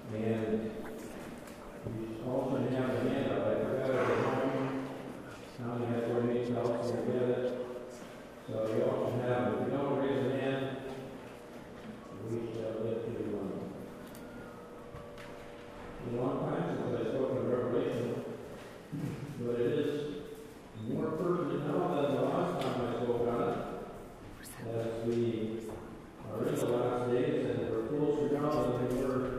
And you also have a handout. I forgot it at home. Now you have to read it else and get it. So you also have, if you don't raise a hand, we shall lift you one. It's a long time since I spoke in Revelation, but it is more pertinent now than the last time I spoke on it. As we are in the last days and we're closer now than we were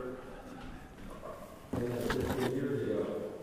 15 years ago.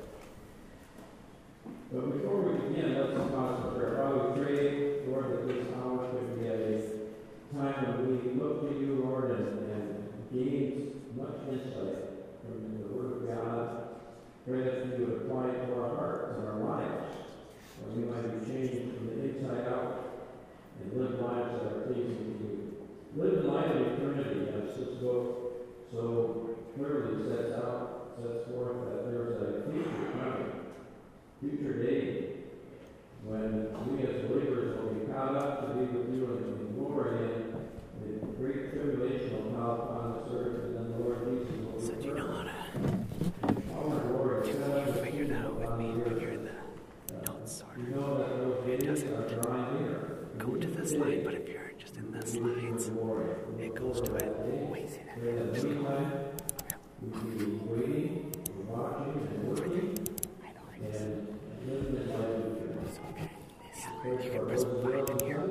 But before we begin, let's concentrate prayer. Father, we pray, Lord, that this hour could be a time when we look to you, Lord, and gain much insight from the Word of God. Pray that you would apply it to our hearts and our lives, that we might be changed from the inside out and live lives that are pleasing to you. Live in light of eternity, as this book so clearly sets forth that there's a future coming, future day, when we as believers will be caught up to be with you in glory, and the great tribulation will come upon this earth, and then the Lord Jesus will So do you know how to figure it out with me when you're in the notes order? It doesn't go to the slide, but if you're just in the slides, it goes to it. Wait, see that? Just go. You can press 5 in here.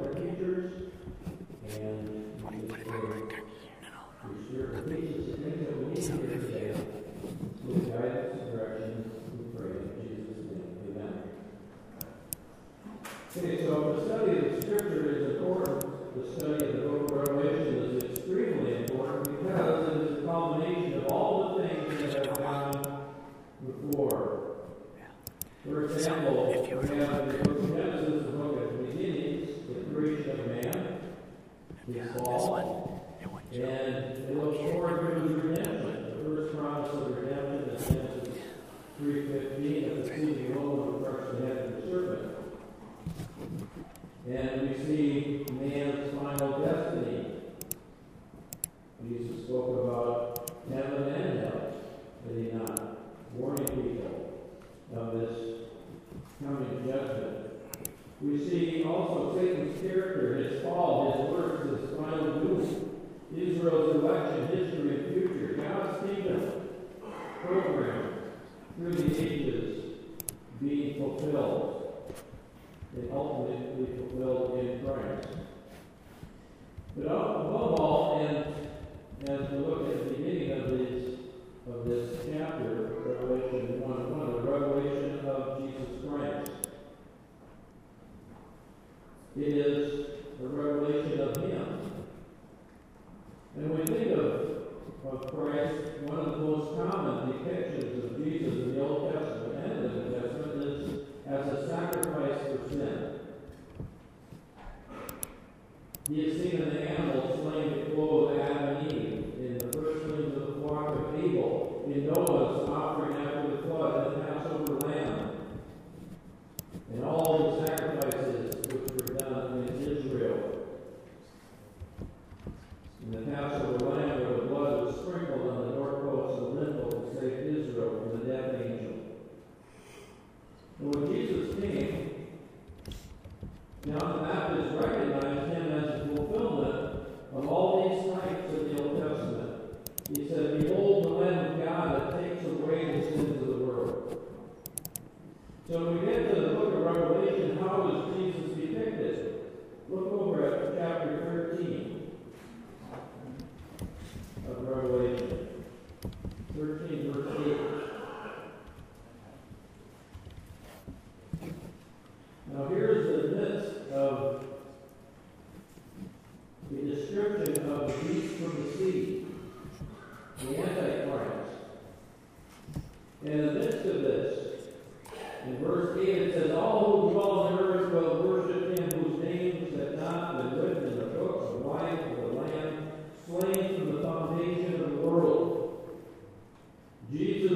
But if I were there, no, nothing. So if you... Okay, so the study of the Scripture is important. The study of the book of Revelation is extremely important because it is a culmination of all the things that have gone before. For example, if you were we have the book of Genesis, the book of the beginnings, the creation of man, his fall, and it looks forward to his redemption. The first promise of redemption is Genesis 3:15, that the seed of the woman will crush the head of the serpent. And we see man's final destiny. Jesus spoke about heaven and hell, did he not? Warning people of this coming judgment. We see also Satan's character, his fall, his works, his final doom, Israel's election, history, and future, God's kingdom program through the ages being fulfilled. It ultimately fulfilled in Christ. But above all, and as we look at the beginning of this chapter, Revelation 1:1, the revelation of Jesus Christ. It is a revelation of Him. And when we think of Christ, one of the most common depictions of Jesus in the Old Testament and the New Testament is as a sacrifice for sin. He is seen an animal slain to clothe Adam and Eve, in the firstlings of the flock of Abel, in Noah's offering after the flood, and the Passover lamb, and all the sacrifices which were done in Israel. In the Passover lamb, where the blood was sprinkled on the doorposts and lintel to save Israel from the death angel. And when Jesus came, John the Baptist recognized him as the fulfillment of all these types of the Old Testament. He said, "Behold the Lamb of God that takes away the sins of the world." So when we get to the book of Revelation, how is Jesus depicted? Look over at chapter 13 of Revelation. 13, verse 8. Now here's the midst of the description of the beast from the sea, the Antichrist. And in the midst of this, in verse 8 it says, "All who dwell on the earth will worship him whose names have not been written in the books of life of the Lamb, slain from the foundation of the world." Jesus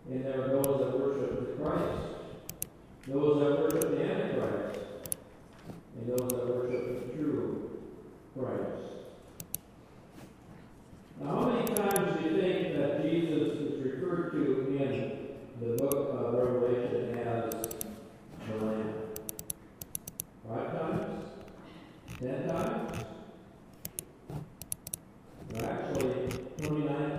And there are those that worship the Christ, those that worship the Antichrist, and those that worship the true Christ. Now, how many times do you think that Jesus is referred to in the book of Revelation as the Lamb? 5 times? 10 times? Well, actually, 29 times.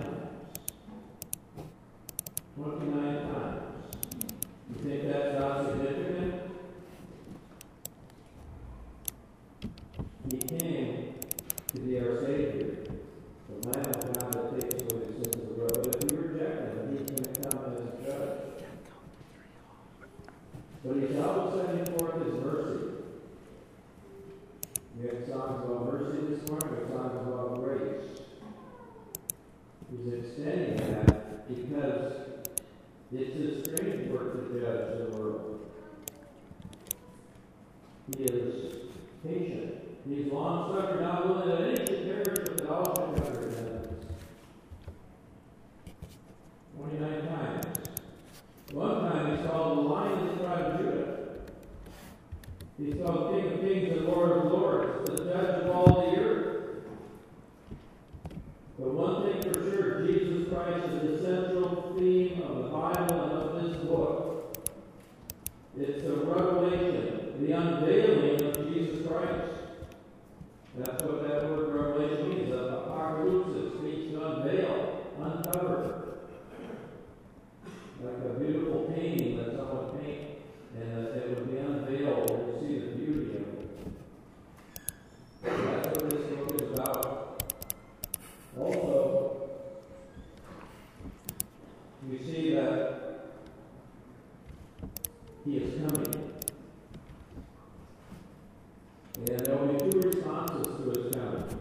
29 times. You think that's not significant? He came to be our Savior, the Lamb of God that takes away the sins of the world. But if we reject Him, He's going to come as a judge. But He's also sending forth His mercy. We have songs about mercy this morning, we have songs about grace. He's extending that because it's His strange work to judge the world. He is patient. He's long-suffering, not willing that any should perish, but that all should come to repentance. 29 times. One time He's called the Lion of the tribe of Judah. He's called King of Kings and Lord of Lords, the Judge of all the earth. But one thing for sure, Jesus Christ is the central theme of the Bible and of this book. It's the revelation, the unveiling of Jesus Christ. That's what that word revelation means. Apocalypsis means to unveil, uncover. Like a beautiful painting that someone paints, and it would be unveiled, and you see the beauty of it. That's what this book is about. Also, we see that He is coming. And there will be 2 responses to His coming.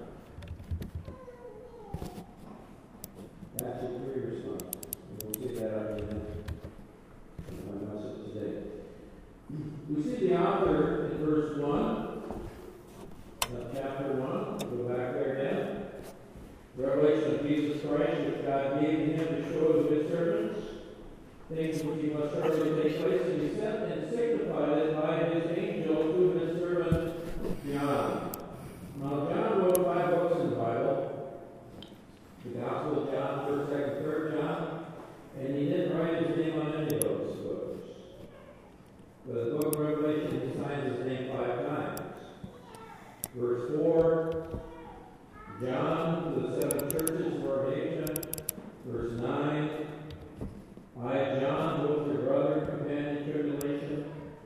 Actually, 3 responses. And we'll see that at the end of my message today. We see the author in verse 1 of chapter 1. Go back there again. Revelation of Jesus Christ, which God gave Him to show to His servants, things which He must shortly take place, and He sent and signified it by His angel to His servant John. Now, John wrote 5 books in the Bible: the Gospel of John, 1st, 2nd, 3rd John, and he didn't write his name on any of those books. But the book of Revelation, he signs his name 5 times. Verse 4, John to the 7 churches were of Asia. Verse 9, I, John, both your brother, companion in tribulation.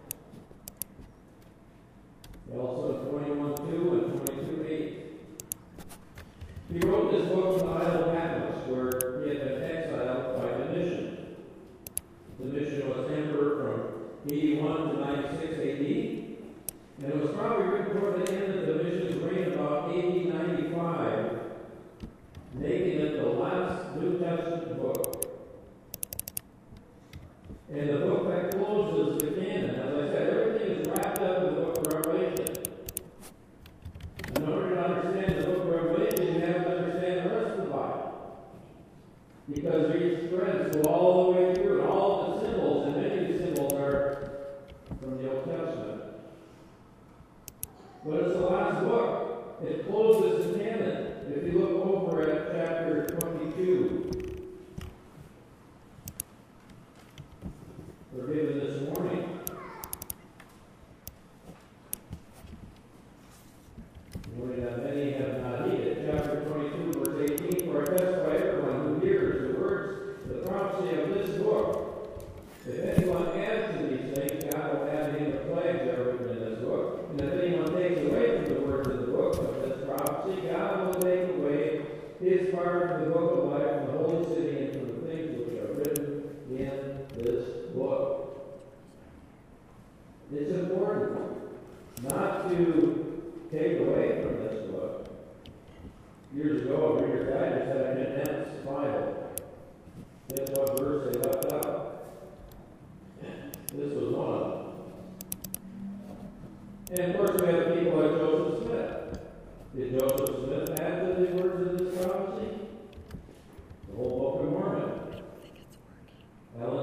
Also 21:2 and 22:8. He wrote this book from the Isle of Patmos, where he had been exiled by Domitian. Domitian was emperor from 81 to 96 AD, and it was probably written toward the end of Domitian's reign, about AD 95, making it the last New Testament book. And the book that closes the canon, as I said, everything is wrapped up in the book of Revelation. In order to understand the book of Revelation, you have to understand the rest of the Bible. Because these threads go all the way through, and all the symbols, and many of the symbols are from the Old Testament. But it's the last book. It closes the canon. If you look over at chapter 22, we're given this morning. Morning that many have not heeded. Chapter 22, verse 18, for I testify everyone who hears the words, the prophecy of this book. If anyone adds to these things, God will add to him the plagues that are written in this book. And if anyone takes away from the words of the book of this prophecy, God will take away his part of the book of life from the holy city and from the things which are written in this book. It's important not to take away from this book. Years ago, a reader's digest had a condensed Bible. Guess what verse they left out? This was one of them. And of course, we have people like Joseph Smith. Did Joseph Smith add to the words of this prophecy? The whole Book of Mormon. Ellen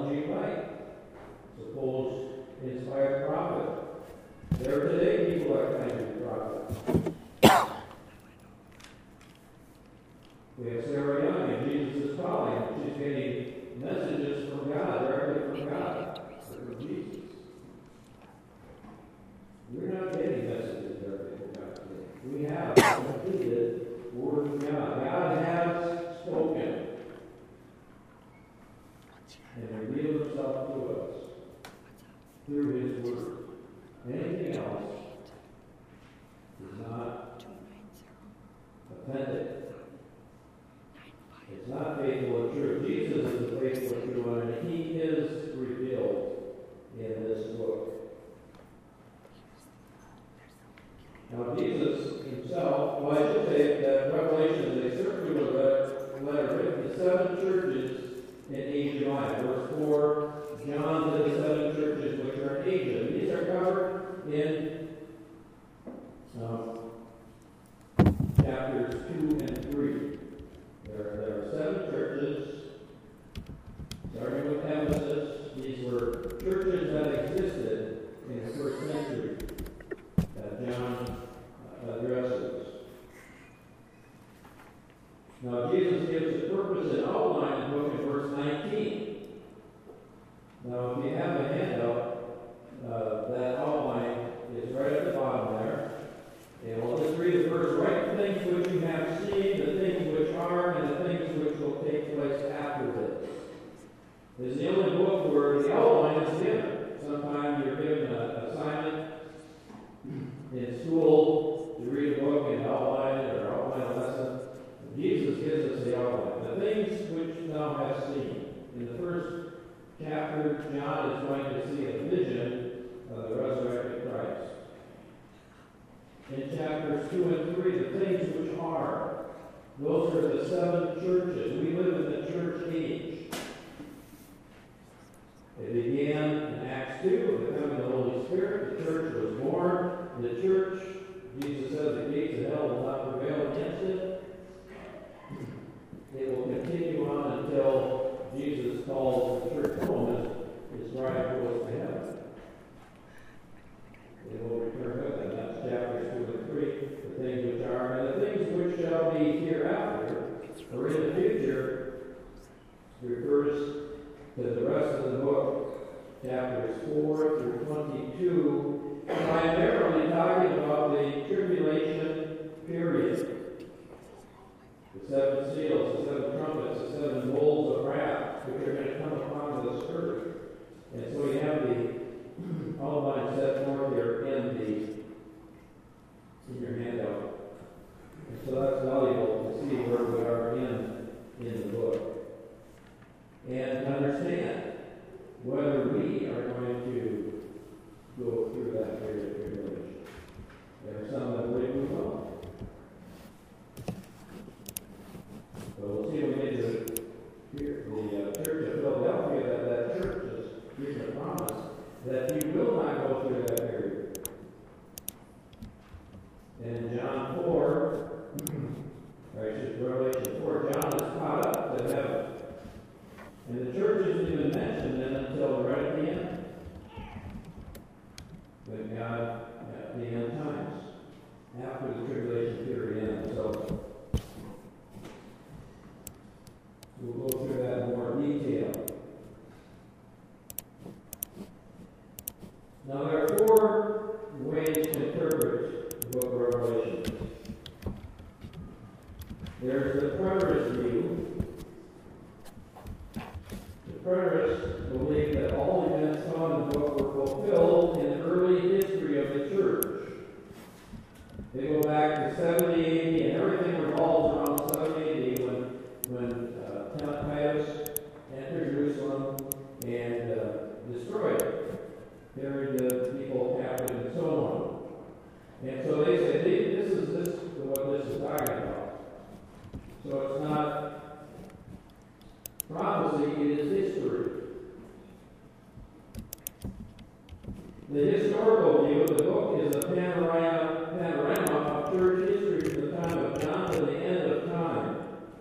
and reveal himself to us through his word. Anything else is not authentic. It's not faithful and true. Jesus is the faithful and true one, and he is revealed in this book. Now, Jesus himself, well, I should say that Revelation is a circular letter written to 7 churches in Asia Minor. Verse 4, John to the 7 churches which are in Asia. These are covered in chapters 2 and 3. There are 7 churches, starting with Ephesus. These were churches that existed in the first century that John addresses. Now, Jesus gives a purpose and outline in the book in verse 19. Now, if you have a handout, that outline is right at the bottom there. And we'll just read the verse. Write the things which you have seen, the things which are, and the things which will take place after this. This is the only book where the outline is given. Sometimes you're given an assignment in school to read a book and outline it or outline a lesson. Jesus gives us the outline. The things which thou hast seen. In the first chapter, John is going to see a vision of the resurrected Christ. In chapters 2 and 3, the things which are. Those are the 7 churches. We live in the church age. It began in Acts 2 with the coming of the Holy Spirit. The church was born. The church, Jesus said, the gates of hell will not prevail against it. It will continue on until Jesus calls the church home and his bride goes to heaven. They will return with them. That's chapters 2 and 3. The things which are, and the things which shall be hereafter, or in the future, refers to the rest of the book, chapters 4 through 22, primarily talking about the tribulation period. The 7 seals, the 7 trumpets, the 7 bowls of wrath, which are going to come upon this earth. And so we have the outline set forth here in your handout. And so that's valuable to see where we are in the book. And to understand whether we are going to go through that period of tribulation. There are some that believe we will. So we'll see when we get to the Church of Philadelphia, that church is given a promise that you will not go through that period. And in John 4, or I should Revelation 4, John is caught up to heaven. And the church isn't even mentioned then until right at the end. When God, at the end times, after the tribulation period ends. So we'll go through that in more detail. Now there are 4 ways to interpret the book of Revelation. There's the preterist view. The preterists believe that all events found in the book were fulfilled in the early history of the church. They go back to 70 AD, and everything revolves around 70 AD when Titus entered Jerusalem and destroyed it, carried the people captive, and so on. And so they say, this is what this is talking about. So it's not prophecy, it is history. The historical view of the book is a panorama of church history from the time of John to the end of time.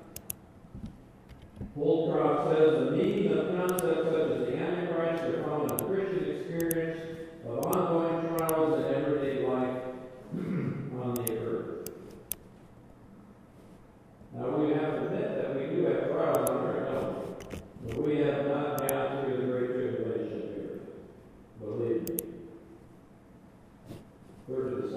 Holdcroft says the meaning of concepts such as the Antichrist are found in the Christian experience of ongoing trials in everyday life on the earth. Now we have to admit that we do have trials on earth, don't we? But we have not gone through the Great Tribulation period. Believe me. Where did the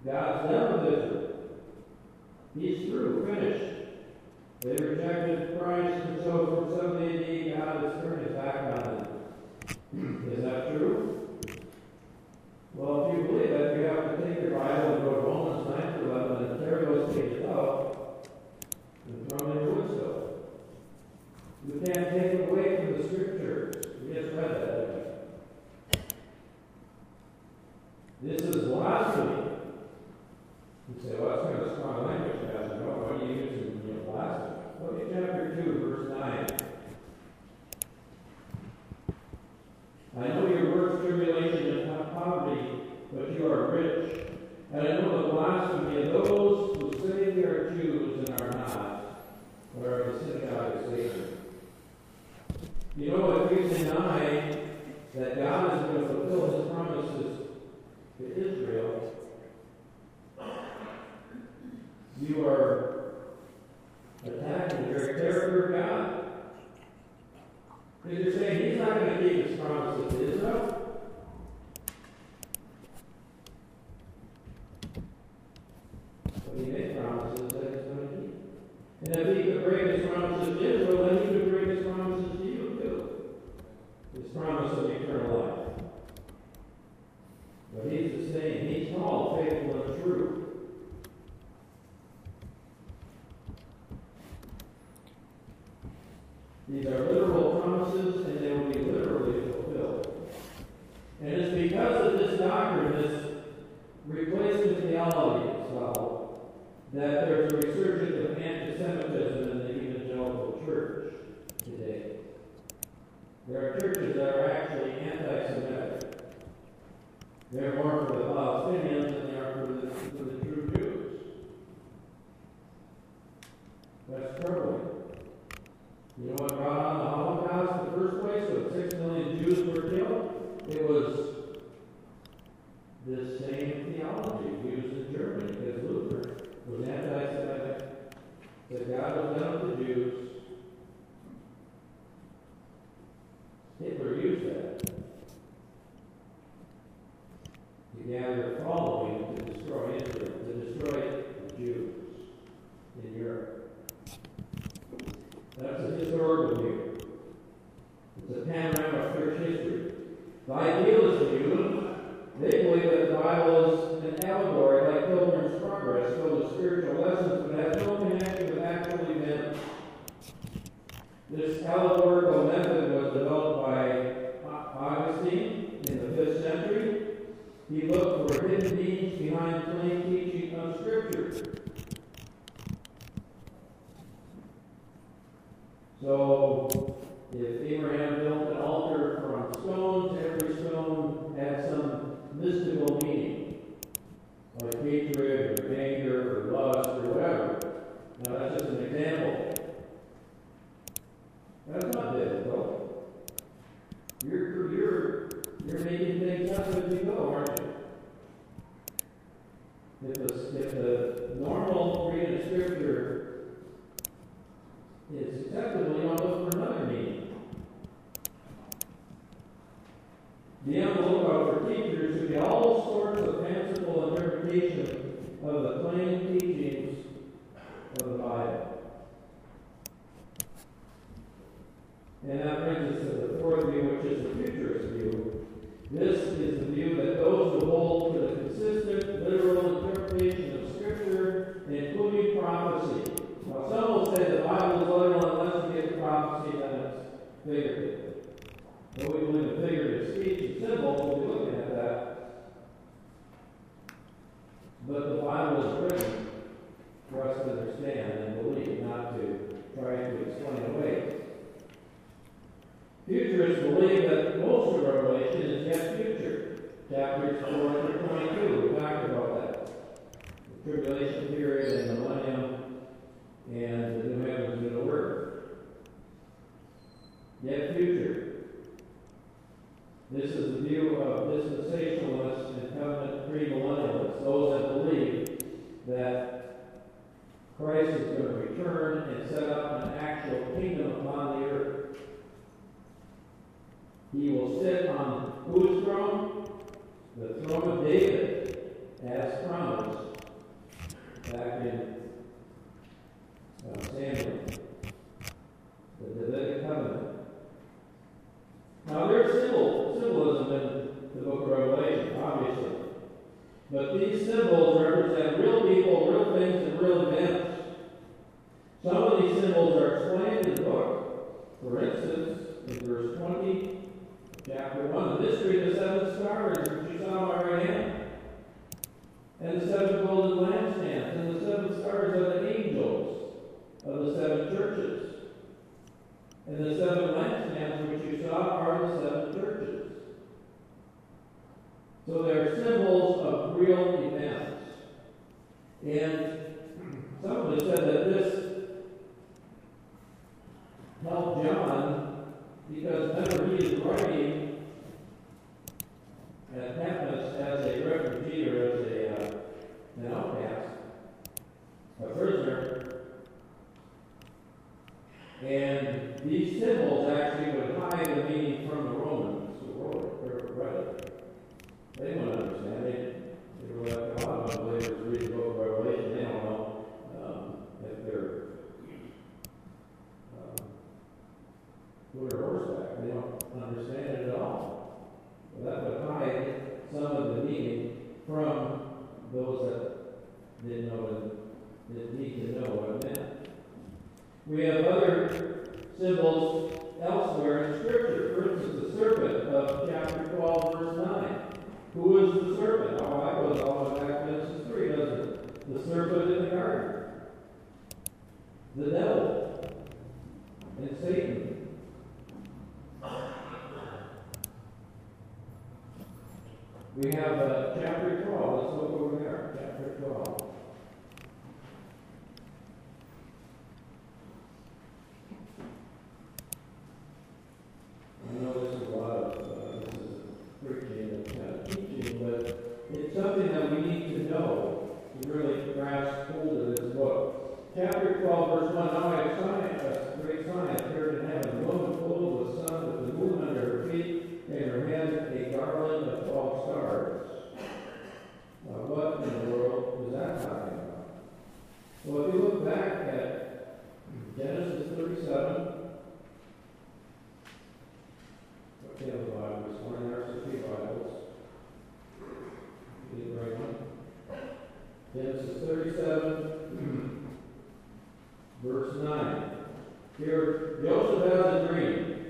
God's done with Israel. He's through, finished. They rejected Christ, and so from 70 AD, God has turned his back on them. Is that true? Well, if you believe that, you have to take your Bible and go to Romans 9:11 and tear those pages out and throw them in your wood stove. You can't take it away from the Scriptures. We just read that, didn't we? This is blasphemy. You say, well, that's kind of strong language, Pastor. No, what are you using in blasphemy? Look at chapter 2, verse 9. I know your works, tribulation, and poverty, but you are rich. And I know the blasphemy of those who say they are Jews and are not, or are the synagogue of Satan. You know, if you deny that God is going to fulfill his promises to Israel, you are attacking the very character of God. Because you're saying he's not going to keep his promises to Israel. But he made promises that he's going to keep. And if he could break his promises to Israel, then he could break his promises to you too. His promise of eternal life. But he's the same. He's called faithful and true. These are literal promises, and they will be literally fulfilled. And it's because of this doctrine, this replacement theology as well, that there's a resurgence of anti-Semitism in the evangelical church today. There are churches that are actually anti-Semitic. They're more for the Palestinians than they are for the true Jews. That's troubling. You know what brought on the Holocaust in the first place when 6 million Jews were killed? It was this same theology used in Germany, because Luther was anti-Semitic, that God was done with the Jews. Hitler used that to gather a following to destroy Israel, to destroy the Jews in Europe. That's a historical view. It's a panorama of church history. The idealist view, they believe that the Bible is an allegory like Pilgrim's Progress, filled with spiritual lessons, but has no connection with actual events. This allegorical method was developed by Augustine in the 5th century. He looked for hidden meanings behind plain teaching of Scripture. So, if Abraham built an altar from stones, every stone had some mystical meaning, like hatred or anger or lust or whatever. Now, that's just an example. That's not biblical. You're making things up as you go, aren't you? If the normal reading of Scripture is acceptable, you don't look for another meaning. Be on the lookout for teachers who get all sorts of fanciful interpretation of the plain teachings of the Bible. And that brings us to the fourth view, which is the futurist view. This is the view that those who hold to the consistent, literal interpretation of Scripture, including prophecy. Now, some will say the Bible is literal unless you get prophecy, then it's figurative. But we believe in figurative speech and symbols, we'll be looking at that. But the Bible is written for us to understand and believe, not to try to explain away. Futurists believe that most of Revelation is yet future. Chapters 4 through 22, we talked about that. The tribulation period and the millennium and the new heavens and new earth. Yet future. This is the view of dispensationalists and covenant premillennialists, those that believe that Christ is going to return and set up an actual kingdom upon the earth. He will sit on whose throne? The throne of David. as promised back in Samuel, the Davidic covenant. Now there's symbolism in the book of Revelation, obviously. But these symbols represent real people, real things, and real events. Some of these symbols are explained in the book. For instance, in verse 20, chapter 1, the mystery of the 7 stars, which you saw on my right hand, and the 7 golden lampstands, and the 7 stars are the angels of the 7 churches. And the 7 lampstands which you saw are the 7 churches. So they're symbols of real events. And someone has said that this helped John because whenever he is writing at Patmos as a refugee or as an outcast, a prisoner, and these symbols actually would hide the meaning from the Romans who wrote it. They wouldn't understand. They were like a lot of believers read the book of Revelation. They don't know if they're foot or horseback. They don't understand it at all. So that would hide some of the meaning from those that didn't know it, didn't need to know what it meant. We have other symbols elsewhere in Scripture. For instance, the serpent of chapter 12, verse 9. Who is the serpent? Oh, that goes all the way back to Genesis 3, doesn't it? The serpent in the garden. The devil. And Satan. We have chapter 12. Let's look over there. Chapter 12. I know this is a lot of this is preaching and kind of teaching, but it's something that we need to know to really grasp hold of this book. Chapter 12, verse 1, now a great sign appeared in heaven, a woman clothed with sun, with the moon under her feet, and her head a garland of 12 stars. Now, what in the world is that talking about? Well, if you look back at Genesis 37, the Bibles, one in our city Bibles. Get the right one. Genesis 37, verse 9. Here, Joseph has a dream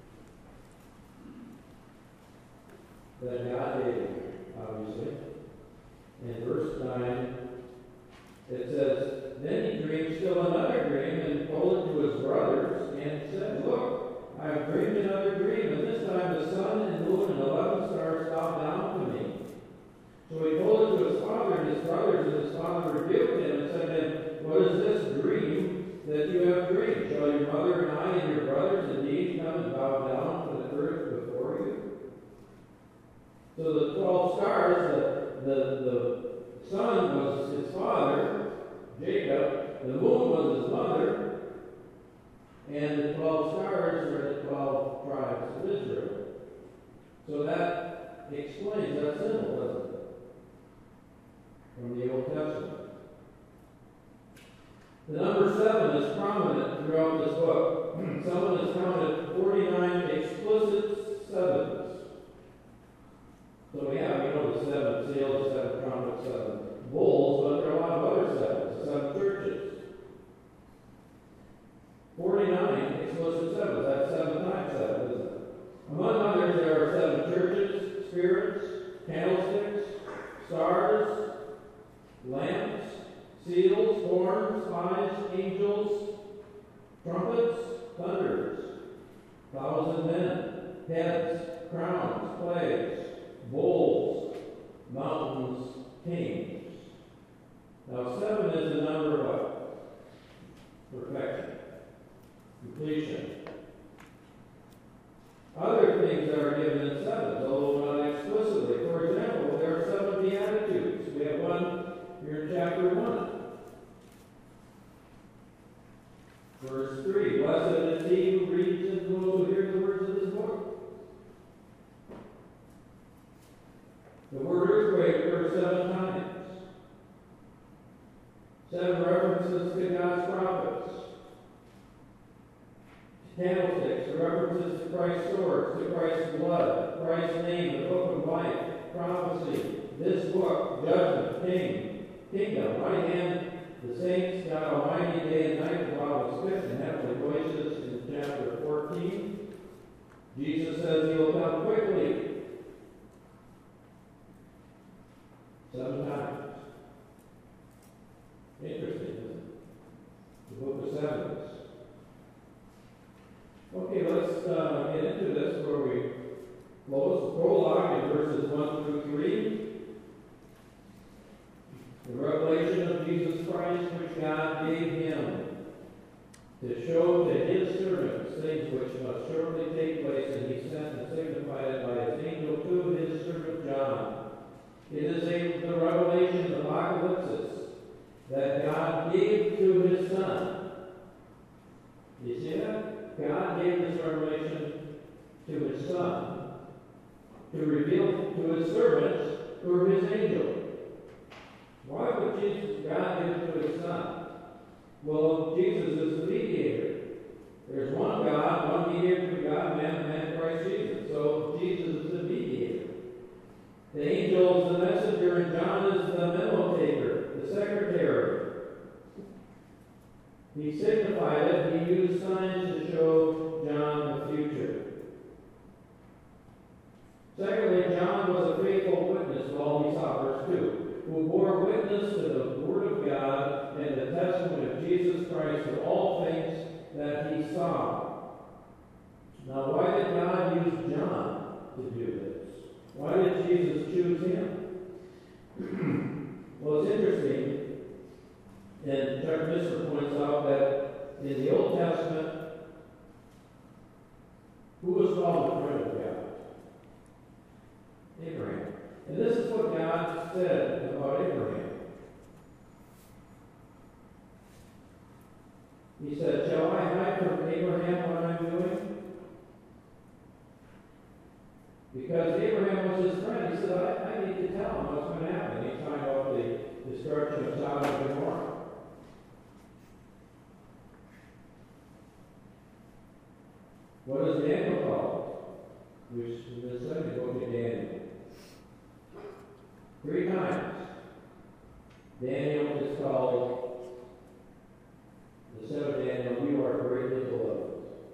that God gave him, obviously. In verse 9, it says, then he dreamed still another dream and told it to his brothers and said, look, I have dreamed another dream, and this time the sun and moon and 11 stars stopped down to me. So he told it to his father and his brothers, and his father rebuked him and said to him, what is this dream that you have dreamed? Shall your mother and I and your brothers indeed come and bow down to the earth before you? So the 12 stars, the sun was his father, Jacob, the moon was his mother, and the 12 stars are the 12 tribes of Israel. So that explains that symbol, doesn't it? From the Old Testament. The number 7 is prominent throughout this book. Someone has counted 49 explicit sevens. So we know the 7 seals, the 7 trumpets, 7 bowls, but there are a lot of other sevens, 7 churches. 49 explicit sevens. That's 7 times 7, isn't it? Among others, there are 7 churches, spirits, candlesticks, stars, lamps, seals, horns, eyes, angels, trumpets, thunders, 1,000 men, heads, crowns, plagues, bowls, mountains, kings. Now 7 is the number of what? Perfection. Completion. Other things are given in sevens, although not explicitly. For example, there are 7 Beatitudes. We have one here in chapter 1. Verse 3, blessed is he who reads and those who hear the words of this book. 7 references to God's prophets. Candlesticks, references to Christ's swords, to Christ's blood, Christ's name, the book of life, prophecy, this book, judgment, kingdom, right hand, the saints, God Almighty, day and night, while it's fit in heavenly places in chapter 14. Jesus says he will come quickly. 7 times. Interesting, isn't it? The book of Sevens. Okay, let's get into this where we close the prologue in verses 1 through 3. The revelation of Jesus Christ, which God gave him to show to his servants things which must shortly take place, and he sent and signified it by his angel to his servant John. It is the revelation of apocalypsis that God gave to his Son. You see that? God gave this revelation to his Son to reveal to his servants who are his angels. Why would God give it to his Son? Well, Jesus is the mediator. There's one God, one mediator between God and man, Christ Jesus. So Jesus is the mediator. The angel is the messenger, and John is the memo taker, the secretary. He signified it. He used signs to show John the future. Secondly, John was a faithful witness of all he saw, verse 2, who bore witness to the Word of God and the testimony of Jesus Christ of all things that he saw. Now, why did God use John to do this? Why did Jesus choose him? Well, it's interesting, and Chuck Missler points out that in the Old Testament, who was called the friend of God? Abraham. And this is what God said about Abraham. He said, "Shall I hide from Abraham what I'm doing?" Because Abraham was his friend. He said, I need to tell him what's going to happen. He's talking about the destruction of Sodom and Gomorrah. What is Daniel called? Which is the second book of Daniel. 3 times. Daniel is called the son of Daniel, you are greatly beloved.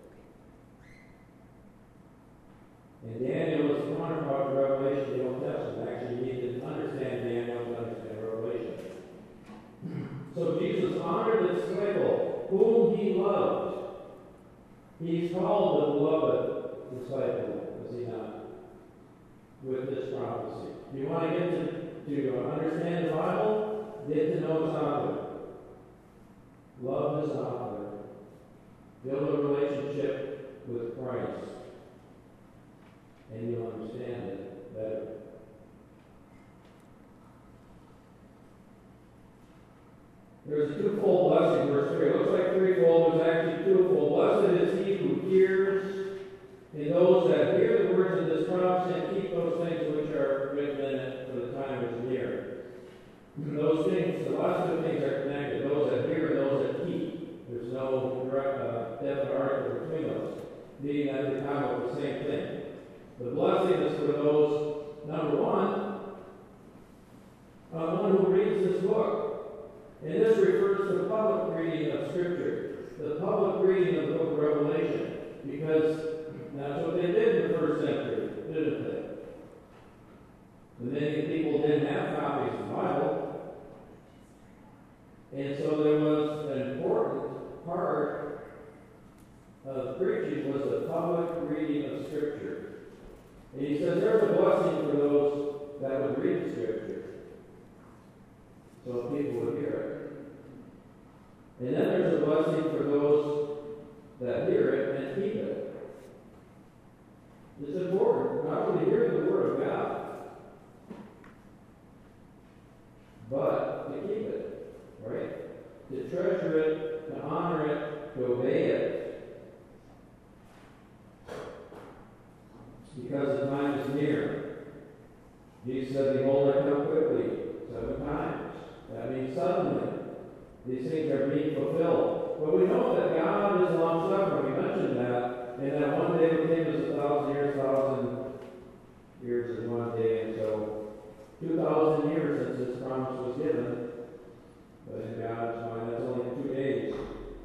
And Daniel is the counterpart of Revelation in the Old Testament. Actually, you need to understand Daniel to understand Revelation. So Jesus honored the disciple whom he loved. He's called the beloved disciple, is he not? With this prophecy. If you want to get to understand the Bible, get to know its author. Love his author. Build a relationship with Christ. And you'll understand it better. There's a twofold blessing, verse 3. It looks like threefold, but it's actually twofold. Blessed is he who hears, and those that hear the words of this prophecy and keep those things which are written in it, for the time is near. Those things, the last two things are connected. Those that hear and those that keep. There's no definite article between those. Meaning that they come up with the same thing. The blessing is for those, number one who reads this book. And this refers to the public reading of Scripture, the public reading of the book of Revelation, because that's what they did in the first century, didn't they? Many people didn't have copies of the Bible, and so there was an important part of preaching was the public reading of Scripture. And he says there's a blessing for those that would read the Scripture, so people would hear it. And then there's a blessing for those that hear it and keep it. It's important not only to hear the Word of God, but to keep it, right? To treasure it, to honor it, to obey it. Because the time is near. Jesus said, "Behold, I come quickly," 7 times. That means suddenly. 2,000 years since this promise was given, but in God's mind, that's only 2 days.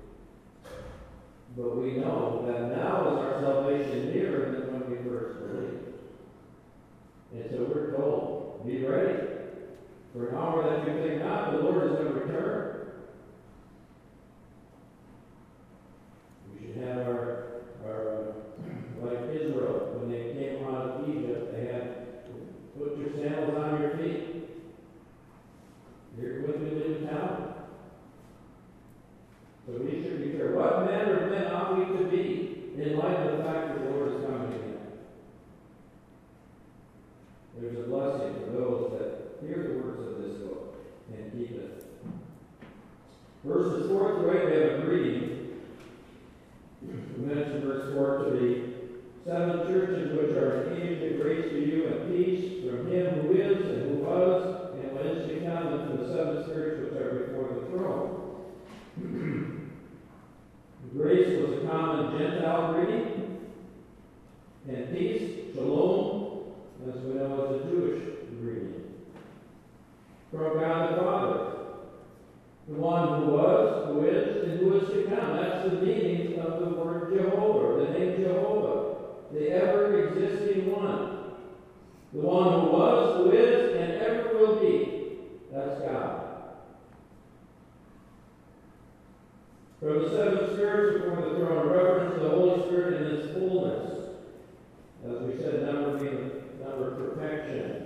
But we know that now is our salvation nearer than when we first believed. And so we're told, be ready. For an hour that you think not, the Lord is going to return. We should have our like Israel, when they came out of Egypt, they had put your sandals on your feet. You're with me in town. So we should be sure. What manner of men ought we to be in light of the fact that the Lord is coming again? There's a blessing for those that hear the words of this book and keep it. Verses 4 through 8, we have a greeting. We mentioned verse 4 to the 7 churches which are engaged in grace to you and peace from him who is and who was and what is to come, and from the 7 spirits which are before the throne. Grace was a common Gentile greeting, and peace, shalom, as we know, as a Jewish greeting. From God the Father, the one who was, who is, and who is to come. That's the meaning of the word Jehovah, the name Jehovah, the ever-existing one. The one who was, who is, and ever will be. That's God. From the 7 spirits before the throne, reference to the Holy Spirit in His fullness. As we said, number being the number of perfection.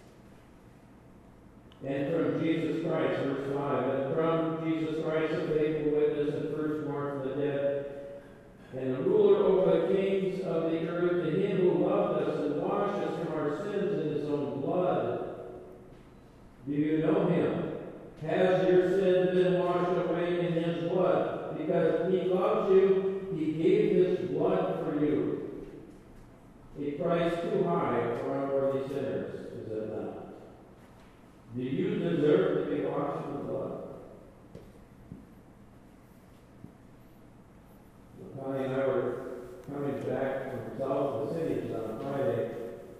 And from Jesus Christ, verse 5. And from Jesus Christ, a faithful witness and firstborn from the dead, and the ruler over the kings of the earth, to him who loved us and washed us from our sins in His own blood. Do you know Him? Has your sin been washed away in His blood? Because He loves you, He gave His blood for you. A price too high for unworthy sinners, is it not? Do you deserve to be washed in the blood? Connie and I were coming back from south of the cities on Friday,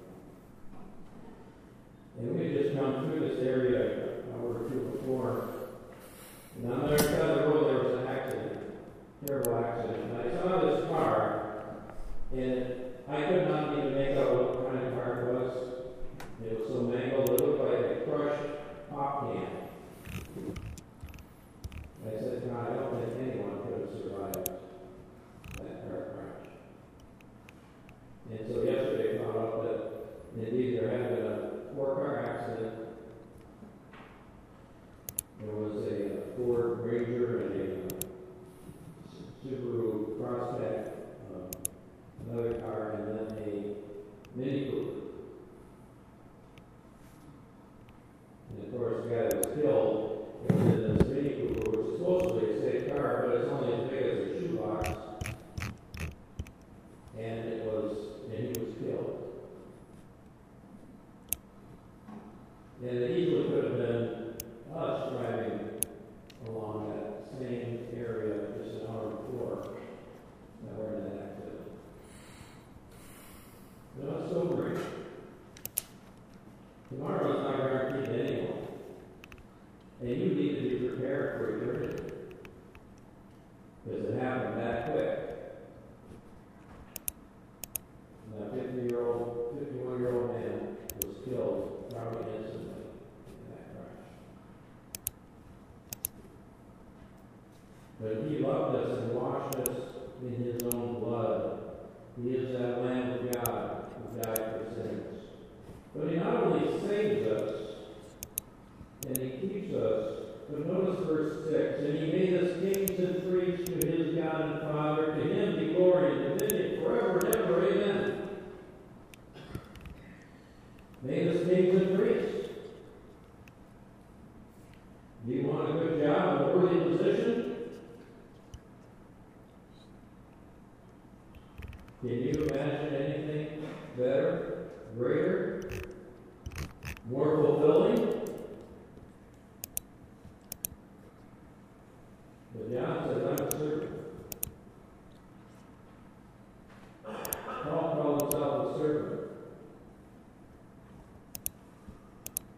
and we had just come through this area an hour or two before. And on the other side of the road, there was an accident, terrible accident. And I saw this car, and I could not even make out what kind of car it was. It was so mangled, it looked like a crushed pop can. I said, God, I don't think anyone could have survived that car crash. And so yesterday I found out that indeed there had been a 4-car accident. There was a Ford Ranger and a Subaru Crosstrek, another car, and then a Mini Cooper. And of course, the guy that was killed was in this Mini Cooper, which is supposed to be a safe car, but it's only as big as a shoebox. And he was killed. And it easily could have been us driving along that same area just an hour before that were in that accident. You know, it's sobering. Tomorrow is not guaranteed to anyone. And you need to be prepared for eternity. Because it happened that quick. And that 51-year-old man was killed probably instantly in that crash. But He loved us and washed us in His own blood. He is that Lamb of God who died for sins. But He not only saves us, and He keeps us, but notice verse 6, and He made us kings and priests to His God and Father. To Him be glory and dominion forever and ever. Amen. Made us kings and priests. Do you want a good job, a worthy position? Can you imagine anything better, greater, more fulfilling? But John says, I'm a servant. Paul called himself a servant.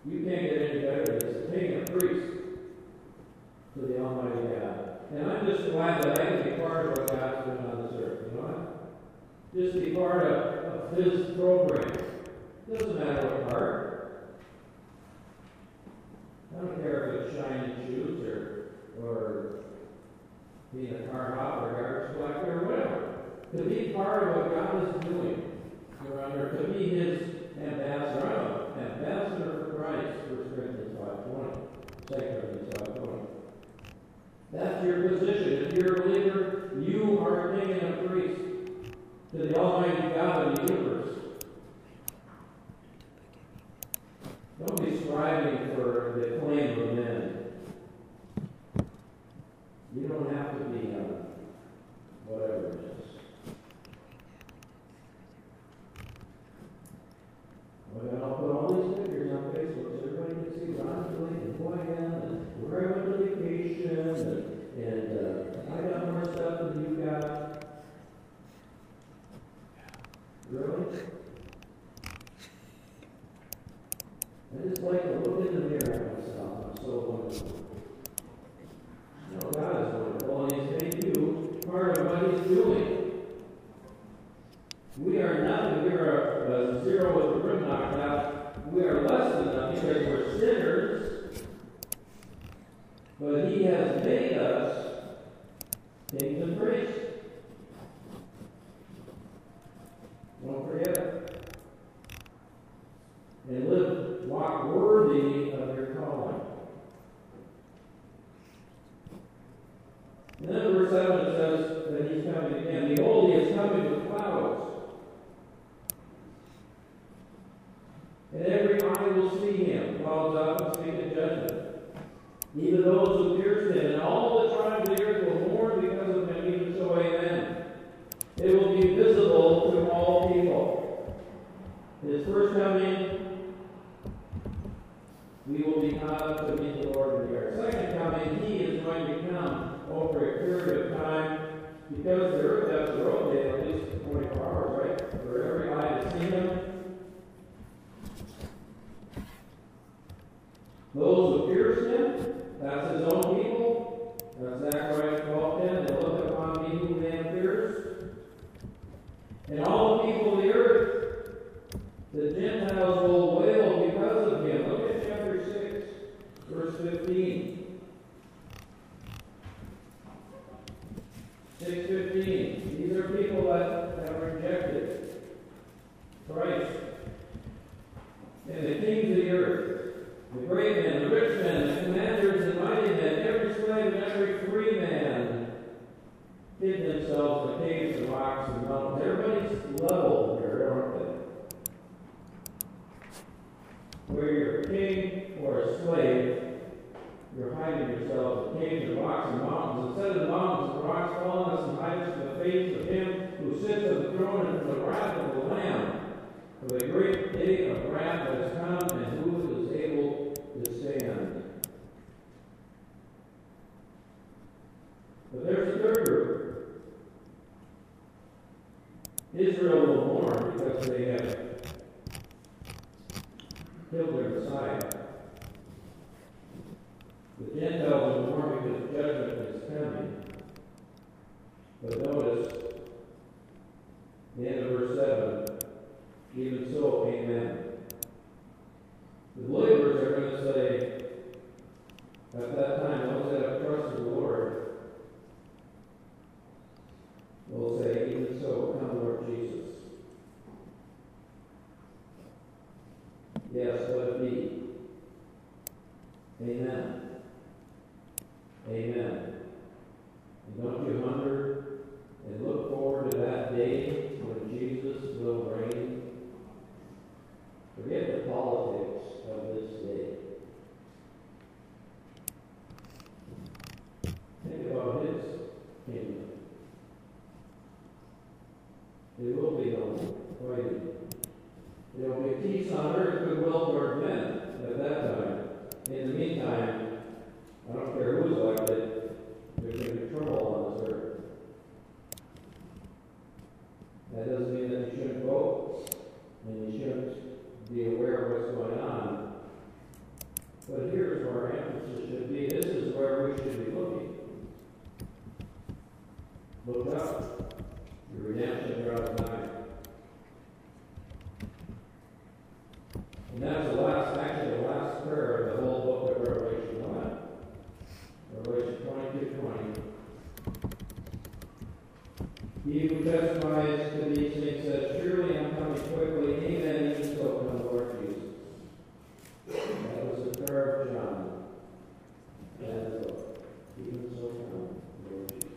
You can't get any better than this. Being a priest to the Almighty God. And I'm just glad that I can be part of what God's doing on this earth. You know what? Just be part of His program. Doesn't matter what part. I don't care if it's shining shoes or being a car hop or garbage collector or whatever. To be part of what God is doing around here, to be His ambassador. I'm an ambassador for Christ, 1 Corinthians 5:20, 2 Corinthians 5:20. That's your position. If you're a believer, you are a king and a priest to the Almighty God of the universe. Don't be striving for the acclaim of men. You don't have to be whatever it is. Well, I'll put all these pictures on Facebook so everybody can see Ron Blake and who I am and where I went to vacation and I got more stuff than you got. Really? I just like to look in the mirror at myself. I'm so wonderful. You know, God is wonderful, and He's made you part of what He's doing. We are nothing. We are a zero with the rim knocked out. We are less than nothing because we're sinners. But He has made us kings and priests. Don't forget it. And walk worthy of your calling. And then verse 7 it says that He's coming again. Behold, He is coming with clouds. And every eye will see Him. Clouds up and speak in judgment. Even those who pierced Him. And all the tribes of the earth will mourn because of Him. Even so, amen. It will be visible to all people. His first coming, we will be caught up to meet the Lord in the air. Second coming, He is going to come over a period of time, because the earth has to rotate at least 24 hours, right? For every eye to see Him. Those who pierced Him, that's His own people. That's Zechariah 12:10. They look upon me whom they have pierced. And all the people of the earth, the Gentiles will wail because of Him. Look at chapter 6, verse 15. 6:15. These are people that have rejected Christ. And the kings of the earth, the great men, the rich men, the commanders, the mighty men, every slave and every free man hid themselves in the caves and rocks and mountains. Everybody's level here, aren't they? Where you're a king or a slave, you're hiding yourselves in caves and rocks and mountains. Instead of the mountains and rocks falling us and hide us from the face of Him who sits on the throne and from the wrath of the Lamb. For the great day of wrath has come, and who is able to stand? But there's a third group. Israel will mourn because they have killed their Messiah. The Gentiles will mourn because judgment is coming. But notice, the end of verse 7, even so, amen. The believers are going to say, at that time, those that have trusted the Lord will say, even so, come Lord Jesus. Yes, let it be. Amen. Amen. And don't you hunger and look forward to that day when Jesus will reign? Forget the politics of this day. Think about His kingdom. There will be no fighting. There will be peace on earth, goodwill toward men at that time. In the meantime, I don't care who's elected, there's going to be trouble on this earth. testifies to these things says, surely I'm coming quickly, amen, even so come Lord Jesus. That was the prayer of John. And even so come Lord Jesus.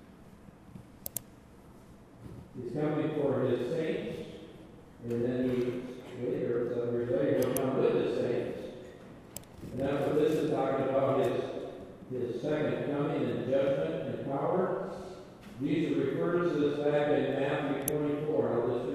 He's coming for his saints, and then he later, some years later, will come with the saints. And that's what this is talking about, his second coming in judgment and power. These are referred to this back in Matthew 24. I'll just